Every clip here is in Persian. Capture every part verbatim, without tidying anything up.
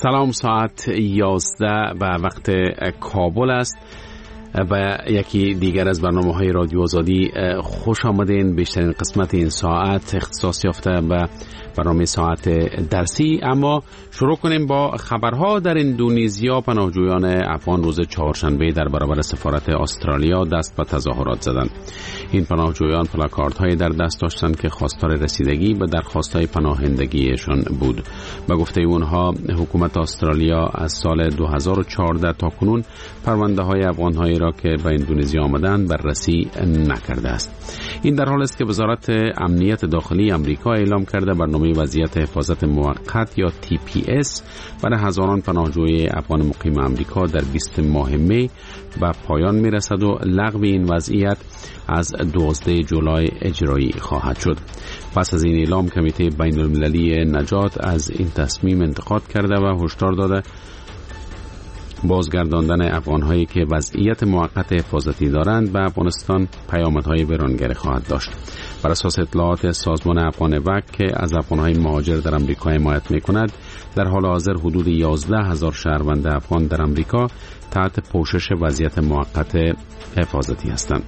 سلام، ساعت یازده و وقت کابل است و یکی دیگر از برنامه‌های رادیو آزادی. خوش آمدین. بیشترین قسمت این ساعت اختصاص یافته و برنامه ساعت درسی. اما شروع کنیم با خبرها. در اندونزیا پناهجویان افغان روز چهارشنبه در برابر سفارت استرالیا دست به تظاهرات زدند. این پناهجویان پلاکاردهایی در دست داشتند که خواستار رسیدگی به درخواست‌های پناهندگیشان بود. به گفته اونها حکومت استرالیا از سال دو هزار و چهارده تا کنون پرونده‌های افغان‌هایی را که به اندونزیا آمدند بررسی نکرده است. این در حالی است که وزارت امنیت داخلی آمریکا اعلام کرده برنامه وضعیت حفاظت موقت یا تی پی اس برای هزاران پناهجوی افغان مقیم آمریکا در بیست ماه می به پایان میرسد و لغو این وضعیت از دوازده جولای اجرایی خواهد شد. پس از این اعلام کمیته بین المللی نجات از این تصمیم انتقاد کرده و هشدار داده بازگرداندن افغان‌هایی که وضعیت موقت حفاظتی دارند به افغانستان پیامدهای ویرانگر خواهد داشت. بر اساس اطلاعات سازمان افغان وک که از افغان‌های مهاجر در آمریکا حمایت می‌کند، در حال حاضر حدود یازده هزار شهروند افغان در آمریکا تحت پوشش وضعیت موقت حفاظتی هستند.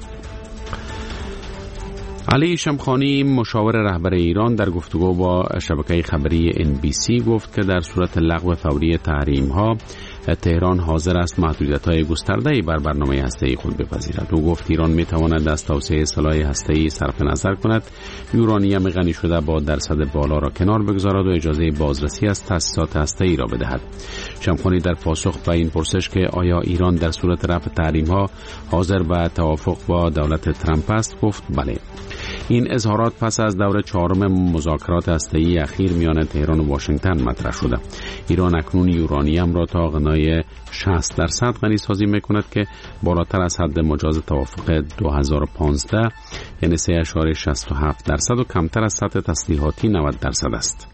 علی شمخانی مشاور رهبر ایران در گفتگو با شبکه خبری ان بی سی گفت که در صورت لغو فوری تحریم‌ها تهران حاضر است محدودیت‌های گسترده‌ای بر برنامه هسته‌ای خود بپذیرد. او گفت ایران می‌تواند از توسعه سلاح هسته‌ای صرف نظر کند، یورانیم غنی شده با درصد بالا را کنار بگذارد و اجازه بازرسی از تأسیسات هسته‌ای را بدهد. شمخانی در پاسخ به این پرسش که آیا ایران در صورت رفع تحریم‌ها حاضر به توافق با دولت ترامپ است، گفت بله. این اظهارات پس از دور چهارم مذاکرات هسته‌ای اخیر میان تهران و واشنگتن مطرح شده. ایران اکنون یورانیم را تا غنای شصت درصد غنی سازی میکند که بالاتر از حد مجاز توافق دو هزار و پانزده یعنی سه اشاره شصت و هفت درصد و کمتر از سطح تسلیحاتی نود درصد است.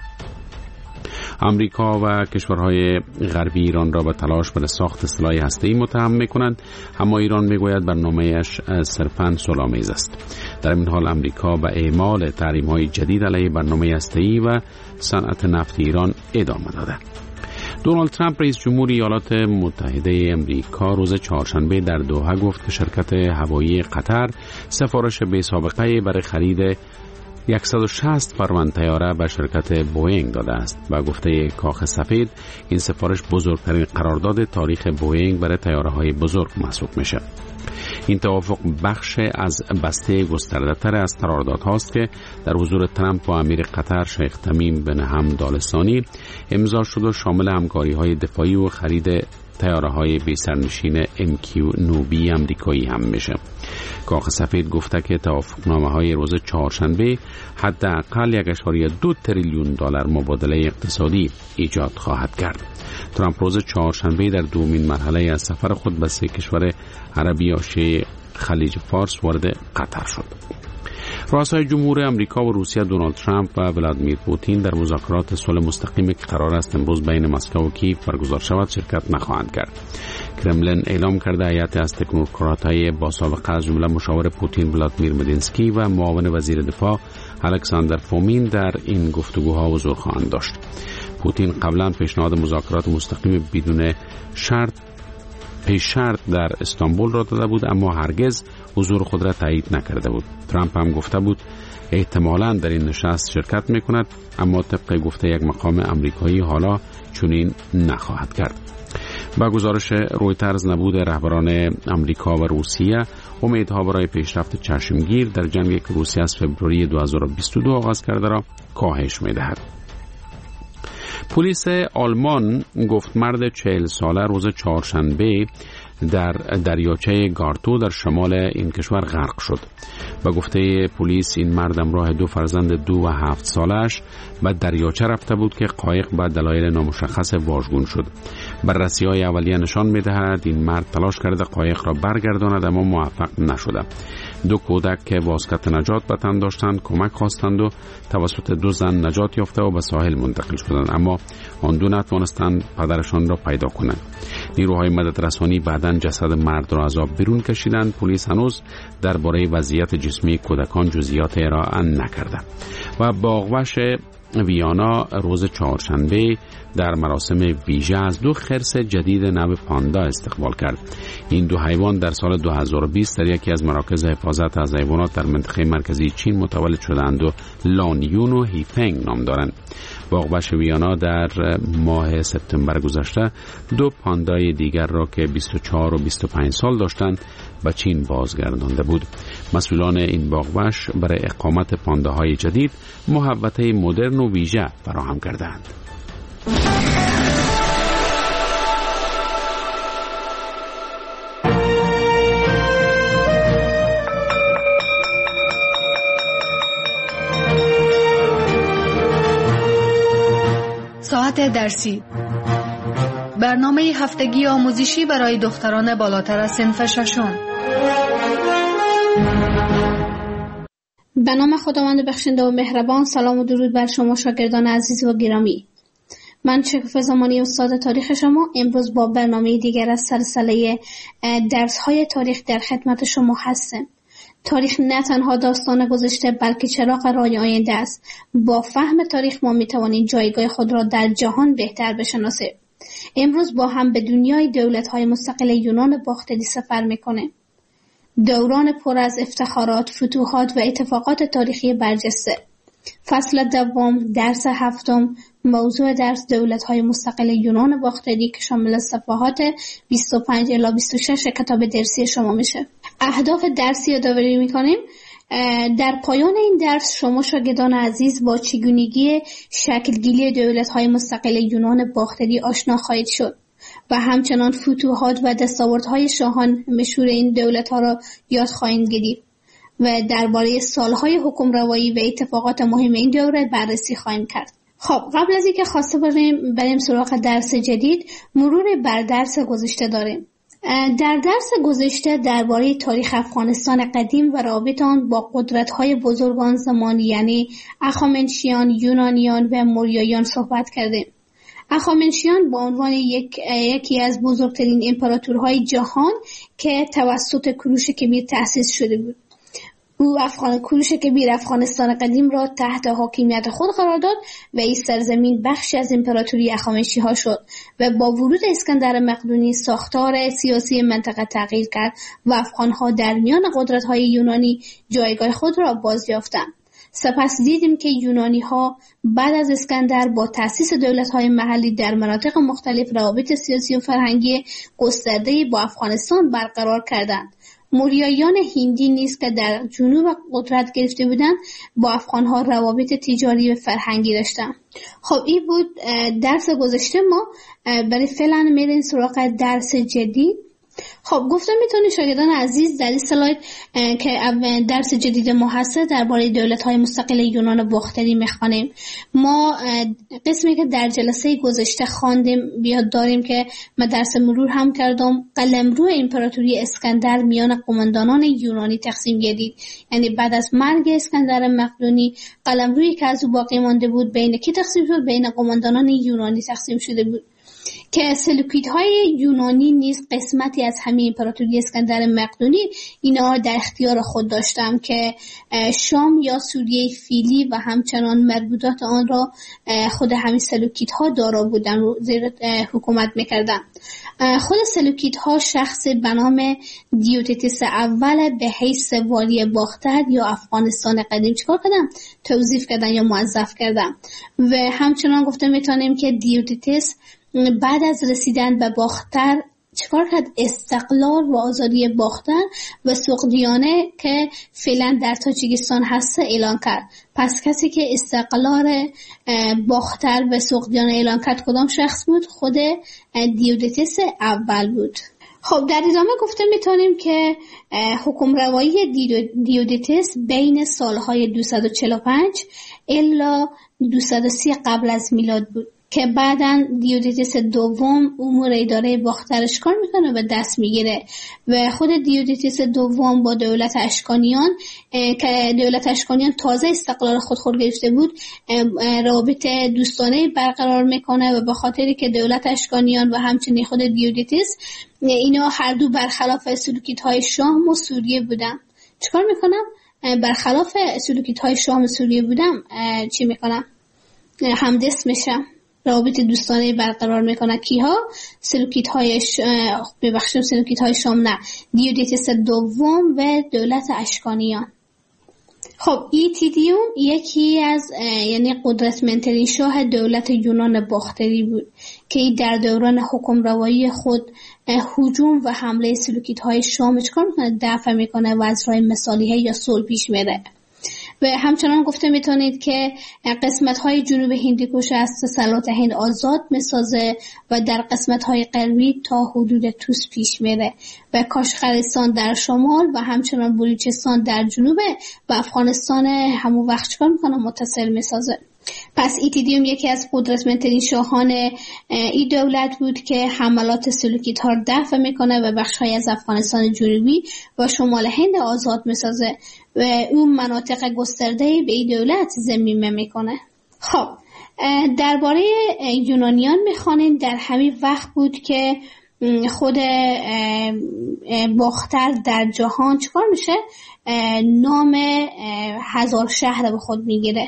آمریکا و کشورهای غربی ایران را به تلاش برای ساخت سلاح هسته‌ای متهم می‌کنند، اما ایران می‌گوید برنامه‌اش صرفاً صلح‌آمیز است. در این حال آمریکا به اعمال تحریم‌های جدید علیه برنامه هسته‌ای و صنعت نفت ایران ادامه داده. دونالد ترامپ رئیس جمهور ایالات متحده آمریکا روز چهارشنبه در دوحه گفت که شرکت هوایی قطر سفارش بی سابقه برای خرید صد و شصت فرمان طیاره به شرکت بوئینگ داده است. با گفته کاخ سفید این سفارش بزرگترین قرارداد تاریخ بوئینگ برای طیاره‌های بزرگ محسوب میشه. این توافق بخش از بسته گسترده‌تر از قراردادهاست که در حضور ترامپ و امیر قطر شیخ تمیم بن حمد آل ثانی امضا شد و شامل همکاری‌های دفاعی و خرید طیاره‌های بی سرنشین ام کیو نه بی آمریکایی هم میشه. کاخ سفید گفته که توافقنامه‌های روز چهارشنبه حداقل یک و دو تریلیون دلار مبادله اقتصادی ایجاد خواهد کرد. ترامپ روز چهارشنبه در دومین مرحله از سفر خود به سه کشور عربی حاشیه خلیج فارس وارد قطر شد. رؤسای جمهور آمریکا و روسیه دونالد ترامپ و ولادیمیر پوتین در مذاکرات صلح مستقیمی که قرار است امروز بین مسکو و کیف برگزار شود شرکت نخواهند کرد. کرملین اعلام کرده هیئت از تکنوکرات‌های با سابقه از جمله مشاور پوتین ولادیمیر مدینسکی و معاون وزیر دفاع الکساندر فومین در این گفتگوها حضور خواهند داشت. پوتین قبلا پیشنهاد مذاکرات مستقیم بدون شرط پیش شرط در استانبول را داده بود، اما هرگز حضور خود را تایید نکرده بود. ترامپ هم گفته بود احتمالاً در این نشست شرکت میکند، اما طبق گفته یک مقام آمریکایی حالا چنین نخواهد کرد. با گزارش رویترز نبود رهبران آمریکا و روسیه امیدها برای پیشرفت چشمگیر در جنگی که روسیه از فوریه دو هزار و بیست و دو آغاز کرده را کاهش میدهد. پلیس آلمان گفت مرد چهل ساله روز چهارشنبه در دریاچه گارتو در شمال این کشور غرق شد. با گفته پلیس این مرد همراه دو فرزند دو و هفت سالش به دریاچه رفته بود که قایق به دلایل نامشخص واژگون شد. بررسی‌های اولیه نشان می‌دهد این مرد تلاش کرده قایق را برگرداند اما موفق نشده. دو کودک که واسکت نجات به تن داشتند کمک خواستند و توسط دو زن نجات یافته و به ساحل منتقل شدند، اما آن دو نتوانستند پدرشان را پیدا کنند. نیروهای مددرسانی بعداً جسد مرد را از آب بیرون کشیدند. پلیس هنوز درباره وضعیت جسمی کودکان جزئیات ارائه نکرده. و باغوش ویانا روز چهارشنبه در مراسم ویژه از دو خرس جدید نو پاندا استقبال کرد. این دو حیوان در سال دو هزار و بیست در یکی از مراکز حفاظت از حیوانات در منطقه مرکزی چین متولد شدند و لانیون و هیفنگ نام دارند. باغوش ویانا در ماه سپتامبر گذشته دو پاندای دیگر را که بیست و چهار و بیست و پنج سال داشتند به چین بازگردانده بود. مسئولان این باغوش برای اقامت پانداهای جدید محوطه مدرن و ویژه فراهم کردند. ساعت درسی، برنامه هفتگی آموزشی برای دختران بالاتر از صنف ششم. به نام خداوند بخشنده و مهربان. سلام و درود بر شما شاگردان عزیز و گرامی. من شکوفه زمانی استاد تاریخ شما امروز با برنامه دیگر از سلسله درس‌های تاریخ در خدمت شما هستم. تاریخ نه تنها داستان گذشته بلکه چراغ راه آینده است. با فهم تاریخ ما میتوانیم جایگاه خود را در جهان بهتر بشناسیم. امروز با هم به دنیای دولت‌های مستقل یونان باختری سفر میکنیم. دوران پر از افتخارات، فتوحات و اتفاقات تاریخی برجسته. فصل دوم، درس هفتم، موضوع درس دولت‌های مستقل یونان باختری که شامل صفحات بیست و پنج الی بیست و شش کتاب درسی شما میشه. اهداف درسی یادآوری میکنیم. در پایان این درس شما شاگردان عزیز با چگونگی شکلگیری دولت‌های مستقل یونان باختری آشنا خواهید شد و همچنان فتوحات و دستاوردهای شاهان مشهور این دولت‌ها را یاد خواهید گرفت و درباره سالهای حکمروایی و اتفاقات مهم این دوره بررسی خواهیم کرد. خب قبل از اینکه خواسته بریم بریم سراغ درس جدید، مرور بر درس گذشته داریم. در درس گذشته درباره تاریخ افغانستان قدیم و رابطه آن با قدرت‌های بزرگان زمان یعنی اخامنشیان، یونانیان و موریاییان صحبت کردیم. اخامنشیان به عنوان یک یکی از بزرگترین امپراتورهای جهان که توسط کوروش کبیر تأسیس شده بود. او افغان کوروش کبیر افغانستان قدیم را تحت حاکمیت خود قرار داد و این سرزمین بخشی از امپراتوری اخامنشی ها شد و با ورود اسکندر مقدونی ساختار سیاسی منطقه تغییر کرد و افغان ها در میان قدرت های یونانی جایگاه خود را بازیافتند. سپس دیدیم که یونانی ها بعد از اسکندر با تأسیس دولت های محلی در مناطق مختلف روابط سیاسی و فرهنگی گسترده‌ای با افغانستان برقرار کردند. موریاییان هندی نیز که در جنوب قدرت گرفته بودند با افغان‌ها روابط تجاری و فرهنگی داشتند. خب این بود درس گذشته ما. برای فعلا میریم سراغ درس جدید. خب گفتم میتونید شاگردان عزیز در این سلاید که درس جدید ما هست درباره دولت‌های مستقل یونان باختری میخوانیم. ما قسمی که در جلسه گذشته خواندیم بیاد داریم که من درس مرور هم کردم. قلمرو امپراتوری اسکندر میان قماندانان یونانی تقسیم گردید، یعنی بعد از مرگ اسکندر مقدونی قلمرویی که از او باقی مانده بود بین کی تقسیم شد؟ بین قماندانان یونانی تقسیم شده بود که سلوکیدهای یونانی نیز قسمتی از همین امپراتوری اسکندر مقدونی اینا در اختیار خود داشتم که شام یا سوریه فیلی و همچنان مربوطات آن را خود همین سلوکیدها دارا بودن و زیر حکومت میکردن. خود سلوکیدها شخص به نام دیوتیتس اول به حیث والی باختر یا افغانستان قدیم چکار کردن؟ توظیف کردن یا موظف کردن و همچنان گفته میتونیم که دیوتیتس بعد از رسیدن به باختر چکار کرد؟ استقلال و آزادی باختر و سغدیانه که فعلا در تاجیکستان هست اعلان کرد. پس کسی که استقلال باختر و سغدیانه اعلان کرد کدام شخص بود؟ خود دیوتیتس اول بود. خب در ادامه گفته میتونیم که حکمروایی دیوتیتس بین سالهای دویست و چهل و پنج الی دویست و سی قبل از میلاد بود که بعداً دیوتیتس دوم امور اداره باخترش کار میکنه و دست میگیره و خود دیوتیتس دوم با دولت اشکانیان که دولت اشکانیان تازه استقلال خود خود گرفته بود روابط دوستانه برقرار میکنه و به خاطری که دولت اشکانیان و همچنین خود دیوتیتس اینا هر دو برخلاف سلوکیدهای شام و سوریه بودن. چیکار میکنم؟ برخلاف سلوکیدهای شام و سوریه بودم چی میکنم؟ همدست میشه، روابط دوستانه برقرار میکنه. کیها؟ سلوکیت های ش... ببخشید سلوکیت های شام نه دیودیتس دوم و دولت اشکانیان. خب ایتیدیوم یکی از یعنی قدرتمندترین شاه دولت یونان باختری بود که در دوران حکمروایی خود هجوم و حمله سلوکیت های شام چکار میکنه؟ دفع میکنه و از راه مصالحه یا صلح پیش میره. و همچنان گفته میتونید که قسمت های جنوب هندوکش از تسلط هند آزاد میسازه و در قسمت های غربی تا حدود توس پیش میره و کاشغرستان در شمال و همچنان بلوچستان در جنوب و افغانستان همون وقت چکار میکنه؟ متصل میسازه. پس ایتیدیوم یکی از قدرتمندترین شاهان این دولت بود که حملات سلوکیت ها دفع میکنه و بخش‌های از افغانستان جنوبی و شمال هند آزاد میسازه و اون مناطق گسترده به این دولت ضمیمه میکنه. خب درباره یونانیان میخوانیم در همین وقت بود که خود باختر در جهان چکار میشه؟ نام هزار شهر به خود میگیره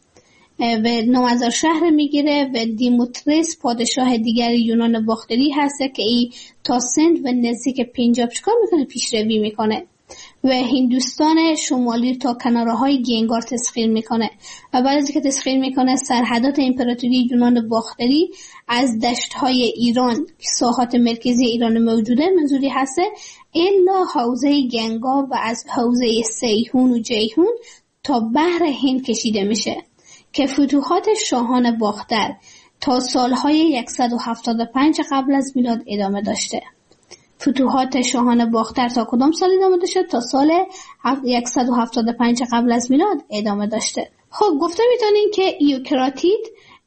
و نام هزار شهر میگیره و دیموتریس پادشاه دیگر یونان باختری هسته که ای تا سند و نزدیک پنجاب چکار میکنه؟ پیشروی میکنه و هندوستان شمالی تا کناره های گنگار تسخیر میکنه و بعد از اینکه تسخیر میکنه سرحدات امپراتوری یونان باختری از دشت های ایران، ساحات مرکزی ایران موجوده منظوری هسته، الا حوزه گنگا و از حوزه سیهون و جیهون تا بحر هند کشیده میشه که فتوحات شاهان باختر تا سالهای صد و هفتاد و پنج قبل از میلاد ادامه داشته. فتوحات شاهان باختر تا کدام سال ادامه داشته؟ تا سال صد و هفتاد و پنج قبل از میلاد ادامه داشته. خب گفته میتونین که ایوکراتید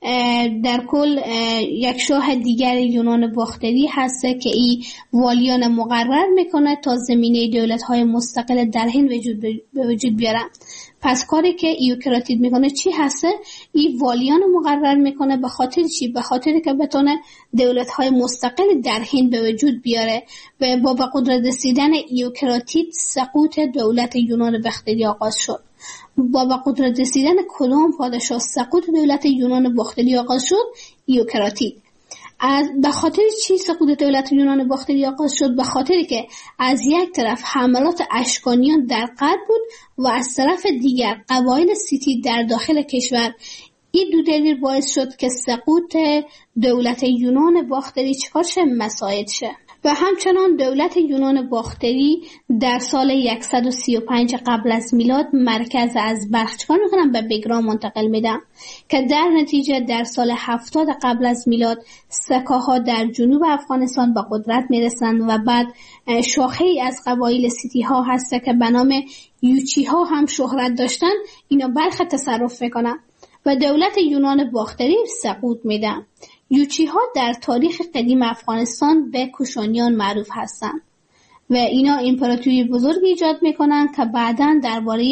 در کل یک شاه دیگر یونان باختری هسته که ای والیان مقرر میکنه تا زمینه دولت‌های مستقل در هند وجود به وجود بیارن. پس کاری که ایوکراتید میکنه چی هسته؟ ای والیان مقرر میکنه به خاطر چی؟ به خاطر که بتونه دولت‌های مستقل در هند به وجود بیاره و با به قدرت رسیدن ایوکراتید سقوط دولت یونان باختری آغاز شد. با به قدرت رسیدن کدام پادشاه سقوط دولت یونان باختری آغاز شد؟ ایوکراتید. از به خاطر چی سقوط دولت یونان باختری آغاز شد؟ به خاطری که از یک طرف حملات اشکانیان در غرب بود و از طرف دیگر قبایل سیتی در داخل کشور. این دو دلیل باعث شد که سقوط دولت یونان باختری چکار شه؟ مساعد شه. و همچنان دولت یونان باختری در سال صد و سی و پنج قبل از میلاد مرکز از بلخ چکار میکنن؟ به بگرام منتقل میدن که در نتیجه در سال هفتاد قبل از میلاد سکاها در جنوب افغانستان به قدرت میرسن و بعد شاخه ای از قبایل سیتی ها هست که به نام یوچی ها هم شهرت داشتن، اینا بلخ تصرف میکنن و دولت یونان باختری سقوط میدن. یوچی ها در تاریخ قدیم افغانستان به کوشانیان معروف هستند و اینا امپراتوری بزرگ ایجاد میکنن که بعداً درباره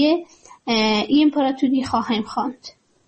این امپراتوری خواهیم خواند.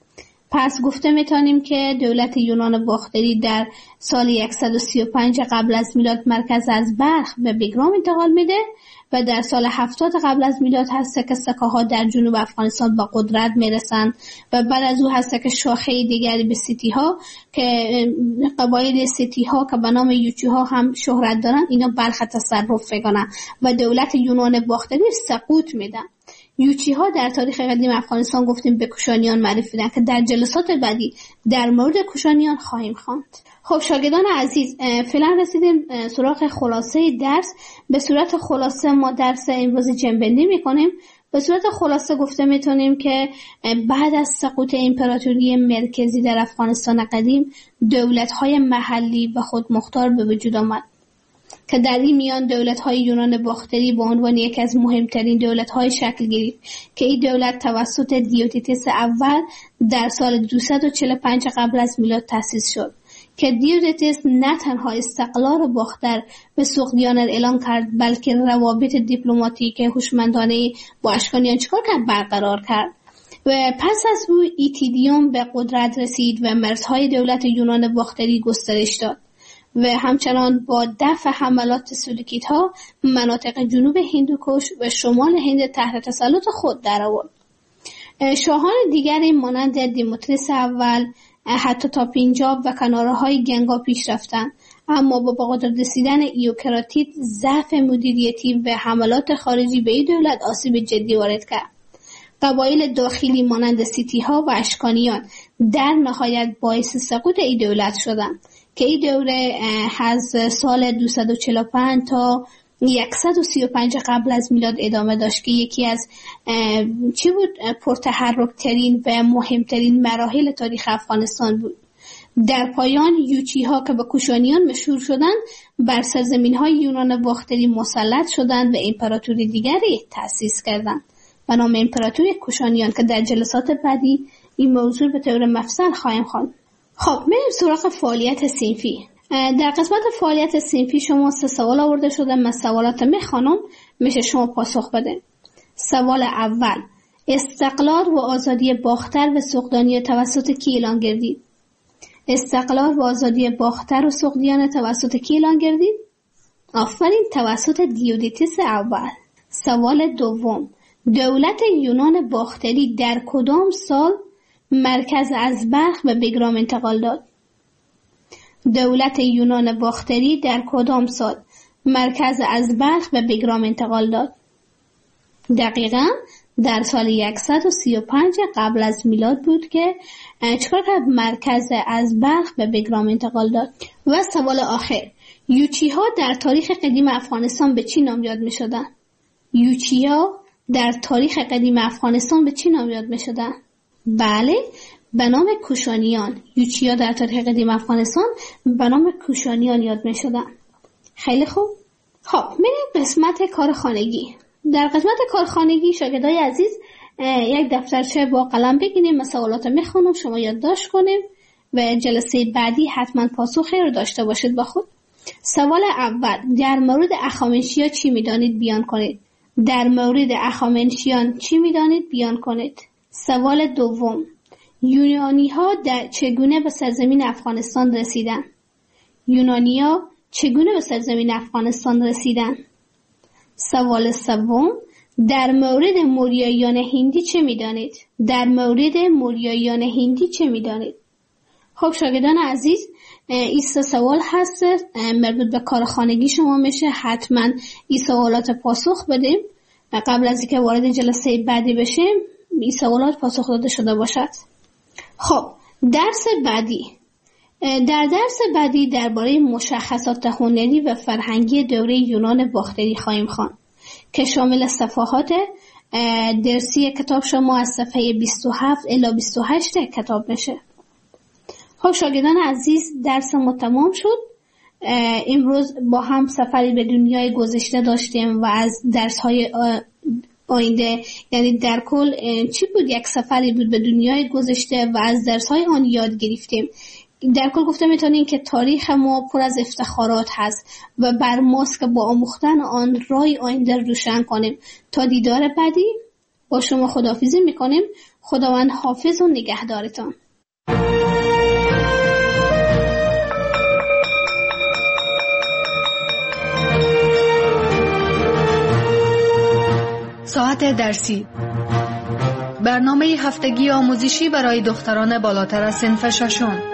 پس گفته میتونیم که دولت یونان باختری در سال صد و سی و پنج قبل از میلاد مرکز از بلخ به بگرام انتقال میده و در سال هفتاد قبل از میلاد هسته که سکاها در جنوب افغانستان به قدرت میرسن و بعد از او هسته که شاخه دیگری به سیتی ها که قبایل سیتی ها که به نام یوچی ها هم شهرت دارن، اینا بلخ تصرف میکنن و دولت یونان باختری سقوط میدن. یوچی ها در تاریخ قدیم افغانستان گفتیم به کوشانیان معروف بودن که در جلسات بعدی در مورد کوشانیان خواهیم خواند. خب شاگردان عزیز، فعلا رسیدیم سراغ خلاصه درس. به صورت خلاصه ما درس امروز جنبندی میکنیم. به صورت خلاصه گفته میتونیم که بعد از سقوط امپراتوری مرکزی در افغانستان قدیم دولت‌های محلی و خودمختار به وجود آمد که در این میان دولت‌های یونان باختری به عنوان یکی از مهمترین دولت‌های شکل گرفت که این دولت توسط دیوتیتس اول در سال دویست و چهل و پنج قبل از میلاد تأسیس شد که دیوتیتس نه تنها استقلال باختر به سقدیانر اعلام کرد بلکه روابط دیپلماتیک هوشمندانه با اشکانیان چکار کرد؟ برقرار کرد. و پس از او ایتیدیوم به قدرت رسید و مرزهای دولت یونان باختری گسترش داد و همچنان با دفع حملات سلوکیت ها مناطق جنوب هندوکش و شمال هند تحت تسلط خود درآورد. شاهان دیگری مانند دیموتریس اول، حتی تا پنجاب و کناره های گنگا پیش رفتن، اما با بقدرت رسیدن ایوکراتید ضعف مدیریتی و حملات خارجی به این دولت آسیب جدی وارد کرد. قبایل داخلی مانند سیتی ها و اشکانیان در نهایت باعث سقوط این دولت شدند که این دوره از سال دویست و چهل و پنج تا صد و سی و پنج قبل از میلاد ادامه داشت که یکی از چی بود پرتحرک ترین و مهمترین مراحل تاریخ افغانستان بود. در پایان یوچی ها که به کوشانیان مشهور شدند بر سرزمین های یونان باختری مسلط شدند و امپراتوری دیگری تأسیس کردند به نام امپراتوری کوشانیان که در جلسات بعدی این موضوع به طور مفصل خواهیم خواند. خب میریم سراغ فعالیت صنفی. در قسمت فعالیت صنفی شما سه سوال آورده شده، من سوالات میخوانم میشه شما پاسخ بده. سوال اول، استقلال و آزادی باختر و سوقدانی توسط کی اعلان گردید؟ استقلال و آزادی باختر و سوقدیان توسط کی اعلان گردید؟ آفرین، توسط دیودیتیس اول. سوال دوم، دولت یونان باختری در کدام سال مرکز از بلخ به بگرام انتقال داد؟ دولت یونان باختری در کدام سال مرکز از بلخ به بگرام انتقال داد؟ دقیقاً در سال صد و سی و پنج قبل از میلاد بود که چکار کرد؟ مرکز از بلخ به بگرام انتقال داد. و سوال آخر، یوچی ها در تاریخ قدیم افغانستان به چی نام یاد می شدن؟ یوچی ها در تاریخ قدیم افغانستان به چی نام یاد می شدن؟ بله، به نام کوشانیان. یوچی ها در تاریخ قدیم افغانستان به نام کوشانیان یاد می شدن. خیلی خوب. خب میریم قسمت کارخانگی. در قسمت کارخانگی شاگردای عزیز یک دفترچه با قلم بگیریم، من سوالات میخونم، شما یادداشت کنیم و جلسه بعدی حتما پاسخی رو داشته باشید با خود. سوال اول، در مورد اخامنشیان چی میدانید بیان کنید؟ در مورد اخامنشیان چی میدانید بیان کنید؟ سوال دوم، یونانی ها در چگونه به سرزمین افغانستان رسیدن؟ یونانی ها چگونه به سرزمین افغانستان رسیدن؟ سوال سوم، در مورد موریاییان هندی چه میدانید؟ در مورد موریاییان هندی چه میدانید؟ خب شاگردان عزیز، این سه سوال هست مربوط به کارخانگی شما میشه، حتما این سوالات پاسخ بدیم قبل از اینکه وارد جلسه بعدی بشیم. این سوالات پاسخ داده شده باشد. خب درس بعدی، در درس بعدی درباره مشخصات هنری و فرهنگی دوره یونان باختری خواهیم خواند که شامل صفحات درسی کتاب شما از صفحه بیست و هفت الی بیست و هشت کتاب میشه. خب شاگردان عزیز، درس ما تمام شد. امروز با هم سفری به دنیای گذشته داشتیم و از درس‌های آینده، یعنی در کل چی بود؟ یک سفری بود به دنیای گذشته و از درس‌های آن یاد گرفتیم. در کل گفته میتونیم که تاریخ ما پر از افتخارات هست و بر ماست که با آموختن آن راه آینده روشن کنیم. تا دیدار بعدی با شما خداحافظی میکنیم. خداوند حافظ و نگهدارتان. ساعت درسی، برنامه هفتگی آموزشی برای دختران بالاتر از صنف ششم.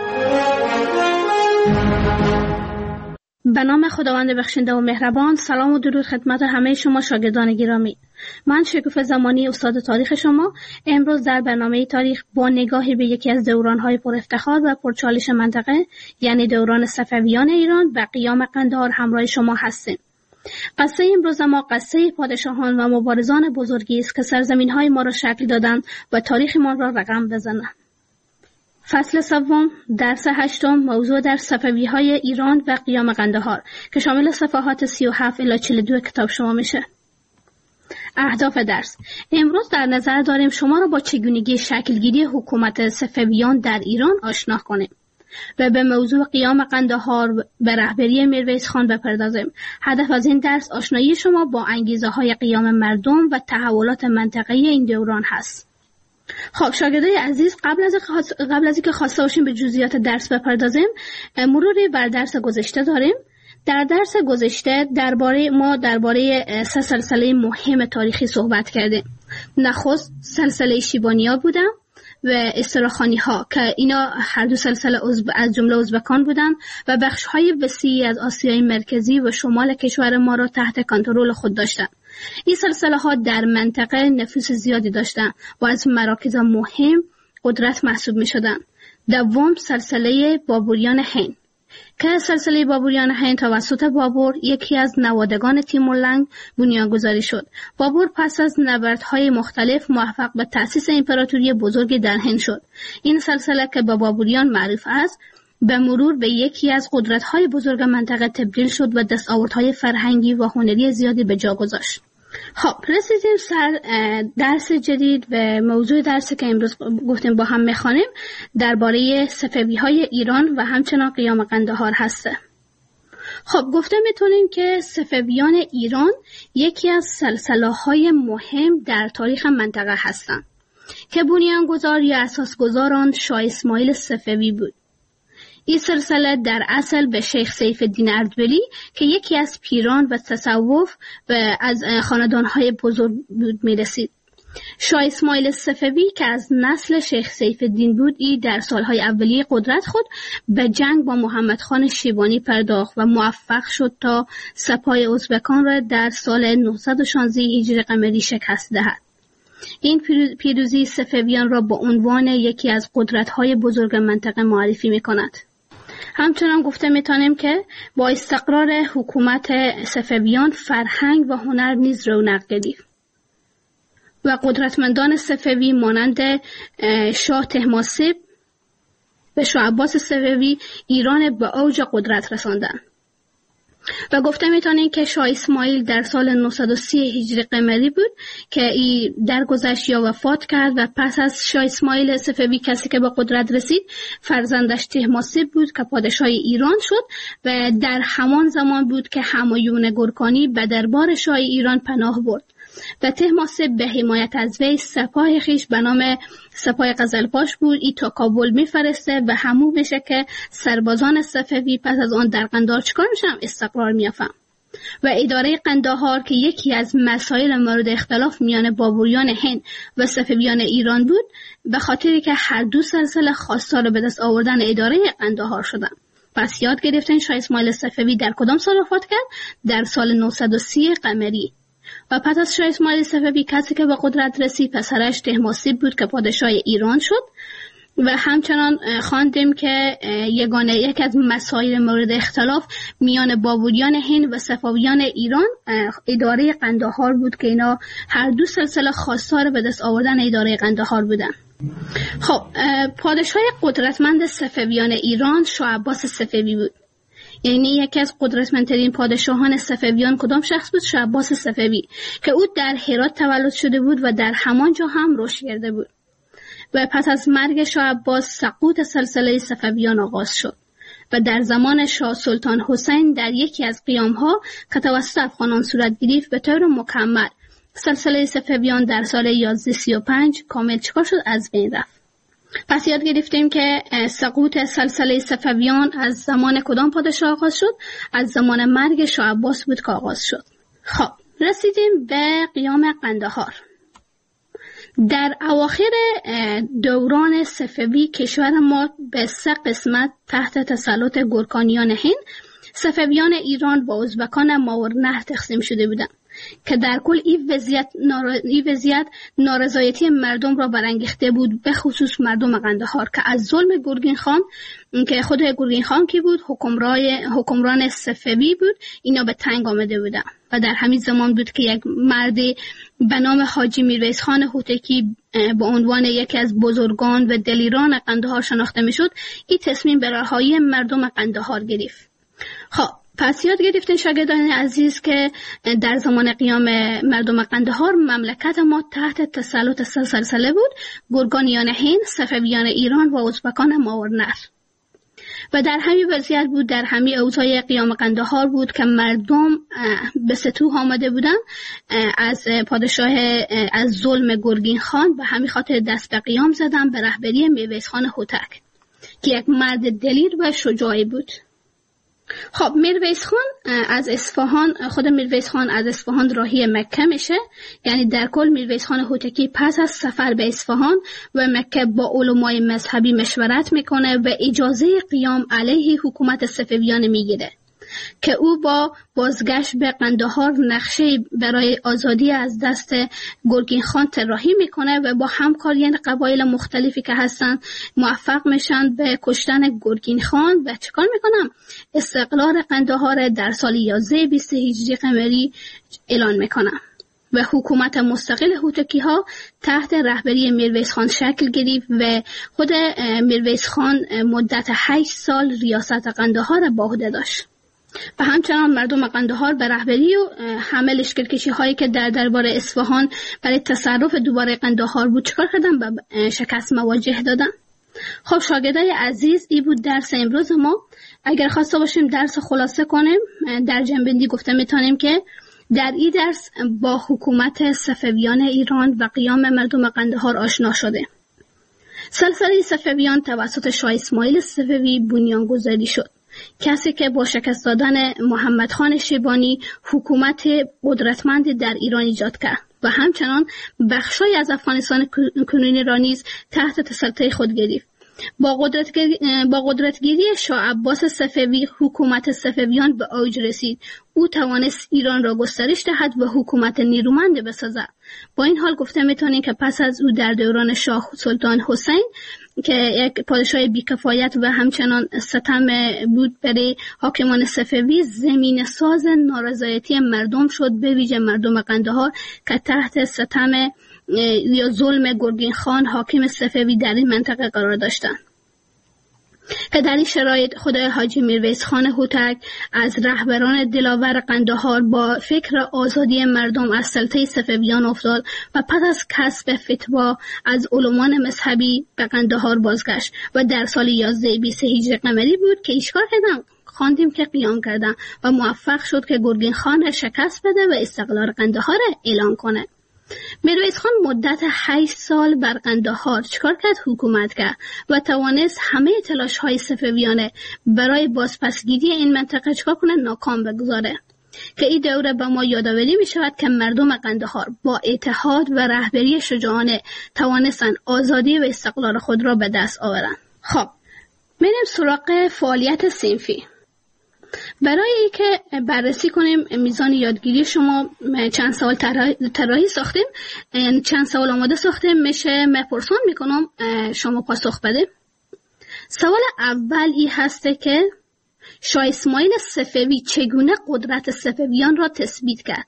به نام خداوند بخشنده و مهربان. سلام و درود خدمت همه شما شاگردان گرامی. من شکوفه زمانی استاد تاریخ شما امروز در برنامه تاریخ با نگاهی به یکی از دوران‌های پر افتخار و پرچالش منطقه، یعنی دوران صفویان ایران و قیام قندهار همراه شما هستیم. قصه امروز ما قصه پادشاهان و مبارزان بزرگی است که سرزمین‌های ما را شکل دادند و تاریخ ما را رقم بزنند. فصل سوم، درس هشتم، موضوع در صفوی‌های ایران و قیام قندهار که شامل صفحات سی و هفت الی چهل و دو کتاب شما میشه. اهداف درس: امروز در نظر داریم شما را با چگونگی شکلگیری حکومت صفویان در ایران آشنا کنیم و به موضوع قیام قندهار به رهبری میرویس خان بپردازیم. هدف از این درس آشنایی شما با انگیزه‌های قیام مردم و تحولات منطقه‌ای این دوران هست. خب شاگردای عزیز، قبل از قبل از اینکه خواسته باشیم به جزئیات درس بپردازیم، مروری بر درس گذشته داریم. در درس گذشته درباره ما درباره سه سلسله مهم تاریخی صحبت کردیم. نخست سلسله شیبانی‌ها بودم و استراخانی ها که اینا هر دو سلسله از جمله ازبکان بودند و بخش های وسیعی از آسیای مرکزی و شمال کشور ما را تحت کنترل خود داشتند. این سلسله ها در منطقه نفوذ زیادی داشتند و از مراکز مهم قدرت محسوب می شدند. دوم، سلسله بابوریان هند که سلسله بابوریان هند توسط بابور یکی از نوادگان تیمورلنگ بنیانگذاری شد. بابور پس از نبردهای مختلف موفق به تأسیس امپراتوری بزرگی در هند شد. این سلسله که به بابوریان معروف است به مرور به یکی از قدرت‌های بزرگ منطقه تبدیل شد و دستاوردهای فرهنگی و هنری زیادی به جا گذاشت. خب رسیدیم سر درس جدید و موضوع درسی که امروز گفتیم با هم میخوانیم درباره صفوی‌های ایران و همچنان قیام قندهار هسته. خب گفته میتونیم که صفویان ایران یکی از سلسله‌های مهم در تاریخ منطقه هستند که بنیانگذار یا اساسگذار آن شاه اسماعیل صفوی بود. این سلسله در اصل به شیخ سیف الدین اردبیلی که یکی از پیران و تصوف و از خاندانهای بزرگ بود میرسید. شاه اسماعیل صفوی که از نسل شیخ سیف الدین بود، ای در سالهای اولیه قدرت خود به جنگ با محمد خان شیبانی پرداخت و موفق شد تا سپاه ازبکان را در سال نهصد و شانزده هجری قمری شکست دهد. این پیروزی صفویان را با عنوان یکی از قدرت‌های بزرگ منطقه معرفی می‌کند. همچنان گفته میتونیم که با استقرار حکومت صفویان فرهنگ و هنر نیز رونق گرفت و قدرتمندان صفوی مانند شاه طهماسب و شاه عباس صفوی ایران به اوج قدرت رساندند. و گفته میتونیم که شاه اسماعیل در سال نهصد و سی هجری قمری بود که ای درگذشت یا وفات کرد و پس از شاه اسماعیل صفوی کسی که به قدرت رسید فرزندش طهماسب بود که پادشاه ایران شد و در همان زمان بود که همایون گرکانی به دربار شاه ایران پناه برد و طهماسب به حمایت از وی سپاه خیش به نام سپاه قزلپاش بود ای تا کابل میفرسته و همو بشه که سربازان صفوی پس از آن در قندهار چکار میشن استقرار میافن. و اداره قندهار که یکی از مسائل مورد اختلاف میان بابوریان هند و صفویان ایران بود به خاطری که هر دو سلسله خواستار به دست آوردن اداره قندهار شدن. پس یاد گرفتن شاه اسماعیل صفوی در کدام سال وفات کرد؟ در سال نهصد و سی قمری. و پس از شاه اسماعیل صفوی کسی که به قدرت رسید پسرش طهماسب بود که پادشاه ایران شد. و همچنان خواندیم که یگانه یک از مسائل مورد اختلاف میان بابوریان هند و صفویان ایران اداره قندهار بود که اینا هر دو سلسله خواستار به دست آوردن اداره قندهار بودن. خب پادشاه قدرتمند صفویان ایران شاه عباس صفوی بود. یعنی یکی از قدرتمندترین پادشاهان صفویان کدام شخص بود؟ شاه عباس صفوی که او در هرات تولد شده بود و در همان جا هم رشد کرده بود. و پس از مرگ شاه عباس سقوط سلسله صفویان آغاز شد و در زمان شاه سلطان حسین در یکی از قیامها که توسط افغانان صورت گرفت به طور مکمل سلسله صفویان در سال یازده سی و پنج کامل چکار شد؟ از بین رفت. پس یاد گرفتیم که سقوط سلسله صفویان از زمان کدام پادشاه آغاز شد؟ از زمان مرگ شاه عباس بود که آغاز شد. خب رسیدیم به قیام قندهار. در اواخر دوران صفوی کشور ما به سه قسمت تحت تسلط گرکانیان هند، صفویان ایران و ازبکان ماورالنهر تقسیم شده بودند که در کل این وضعیت نار... این وضعیت نارضایتی مردم را برانگیخته بود، به خصوص مردم قندهار که از ظلم گرگین خان که خود گرگین خان کی بود حکمران حکمران صفوی بود اینا به تنگ آمده بودند و در همین زمان بود که یک مرد به نام حاجی میرویس خان هوتکی به عنوان یکی از بزرگان و دلیران قندهار شناخته میشد. این تصمیم به رهایی مردم قندهار گرفت. خب پس یاد گرفتین شاگردان عزیز که در زمان قیام مردم قندهار مملکت ما تحت تسلط سه سلسله بود: گرگانیان هند، صفویان ایران و ازبکان ماورالنهر. و در همین وضعیت بود، در همین اوضاع قیام قندهار بود که مردم به ستوه آمده بودند از پادشاه از ظلم گرگین خان، به همین خاطر دست به قیام زدن به رهبری میرویس خان هوتک که یک مرد دلیر و شجاعی بود. خب میرویس خان از اصفهان خود میرویس خان از اصفهان راهی مکه میشه. یعنی در کل میرویس خان هوتکی پس از سفر به اصفهان و مکه با علمای مذهبی مشورت میکنه و اجازه قیام علیه حکومت صفویان میگیره که او با بازگشت به قندهار نقشه برای آزادی از دست گرگین خان طراحی میکنه و با همکاری قبایل مختلفی که هستن موفق میشن به کشتن گرگین خان و چیکار میکنن؟ استقلال قندهار در سال یازده بیست هجری قمری اعلان میکنن و حکومت مستقل هوتکی ها تحت رهبری میرویس خان شکل گرفت و خود میرویس خان مدت هشت سال ریاست قندهار را به عهده داشت. و همچنان مردم قندهار به رهبری و همه لشکرکشی هایی که در دربار اصفهان برای تصرف دوباره قندهار بود چکار کردن؟ به شکست مواجه دادن. خب شاگردای عزیز، این بود درس امروز ما. اگر خواسته باشیم درس خلاصه کنیم، در جنبندی گفته میتونیم که در این درس با حکومت صفویان ایران و قیام مردم قندهار آشنا شده. سلسله صفویان توسط شاه اسماعیل صفوی بنیانگذاری شد، کسی که با شکست دادن محمد خان شیبانی حکومت قدرتمند در ایران ایجاد کرد و همچنان بخشای از افغانستان کنونی را نیز تحت تسلط خود گرفت. با قدرتگیری با قدرتگیری شاه عباس صفوی حکومت صفویان به اوج رسید. او توانست ایران را گسترش دهد و حکومت نیرومند بسازد. با این حال گفته میتونیم که پس از او در دوران شاه سلطان حسین که یک پادشاه بیکفایت و همچنان ستم بود برای حاکمان صفوی، زمین ساز نارضایتی مردم شد، به ویژه مردم قندهار که تحت ستم یا ظلم گرگین خان حاکم صفوی در این منطقه قرار داشتند. که در این شرایط خدای حاجی میرویس خان هوتک از رهبران دلاور قندهار با فکر آزادی مردم از سلطه صفویان افتاد و پس از کسب فتوا از علمان مذهبی به قندهار بازگشت و در سال یازده بیست هجری قمری بود که ایشکار کردن خواندیم که قیام کردن و موفق شد که گرگین خان را شکست بده و استقلال قندهار اعلان کنه. میرویس خان مدت هشت سال بر قندهار چکار کرد؟ حکومت کرد و توانست همه تلاش های صفویان برای بازپسگیری این منطقه چکار کنه؟ ناکام بگذاره. که این دوره به ما یادآوری می شود که مردم قندهار با اتحاد و رهبری شجاعانه توانستند آزادی و استقلال خود را به دست آورند. خب میریم سراغ فعالیت صنفی. برای اینکه بررسی کنیم میزان یادگیری شما، چند سوال طراحی ساختیم، یعنی چند سوال آماده ساختیم، میشه مپرسون میکنم شما پاسخ بده. سوال اول این هسته که شاه اسماعیل صفوی چگونه قدرت صفویان را تثبیت کرد؟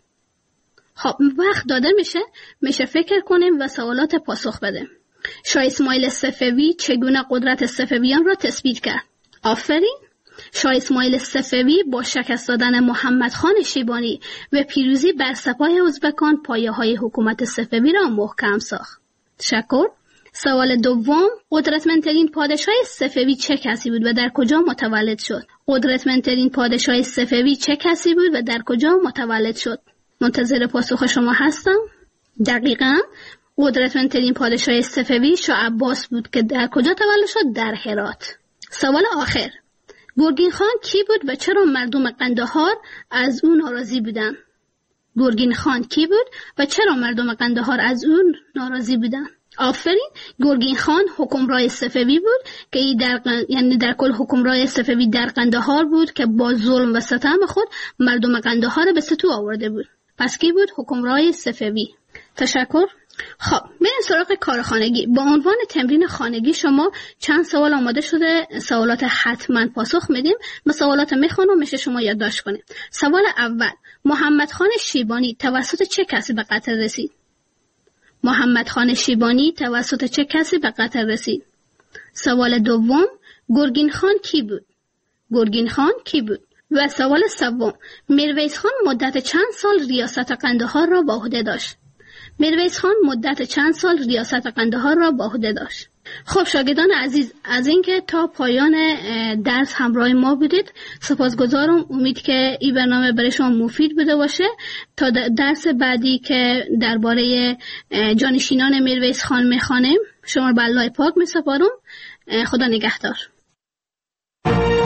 خب وقت داده میشه میشه فکر کنیم و سوالات پاسخ بده. شاه اسماعیل صفوی چگونه قدرت صفویان را تثبیت کرد؟ آفرین. شاه اسماعیل صفوی با شکست دادن محمد خان شیبانی و پیروزی بر سپاه ازبکان پایه‌های حکومت صفوی را محکم ساخت. تشکر. سوال دوم، قدرتمندترین پادشاه صفوی چه کسی بود و در کجا متولد شد؟ قدرتمندترین پادشاه صفوی چه کسی بود و در کجا متولد شد؟ منتظر پاسخ شما هستم. دقیقاً قدرتمندترین پادشاه صفوی شاه عباس بود که در کجا تولد شد؟ در هرات. سوال آخر، گرگین خان کی بود و چرا مردم قندهار از اون ناراضی بودن؟ گرگین خان کی بود و چرا مردم قندهار از اون ناراضی بودن؟ آفرین. گرگین خان حکمرای صفوی بود که ای در یعنی در کل حکمرای صفوی در قندهار بود که با ظلم و ستم خود مردم قندهار به ستو آورده بود. پس کی بود؟ حکمرای صفوی. تشکر. خب بریم سراغ کار خانگی. با عنوان تمرین خانگی شما چند سوال آماده شده، سوالات حتما پاسخ میدیم. ما سوالات میخوانم میشه شما یادداشت کنید. سوال اول، محمد خان شیبانی توسط چه کسی به قتل رسید؟ محمد خان شیبانی توسط چه کسی به قتل رسید؟ سوال دوم، گرگین خان کی بود؟ گرگین خان کی بود؟ و سوال سوم، میرویس خان مدت چند سال ریاست قندهار را به عهده داشت؟ میرویس خان مدت چند سال ریاست قندهار را به عهده داشت؟ خب شاگردان عزیز، از اینکه تا پایان درس همراه ما بودید سپاسگزارم. امید که این برنامه برای شما مفید بوده باشه. تا درس بعدی که درباره جانشینان میرویس خان میخوانیم شما رو به الله پاک میسپارم. خدا نگهدار.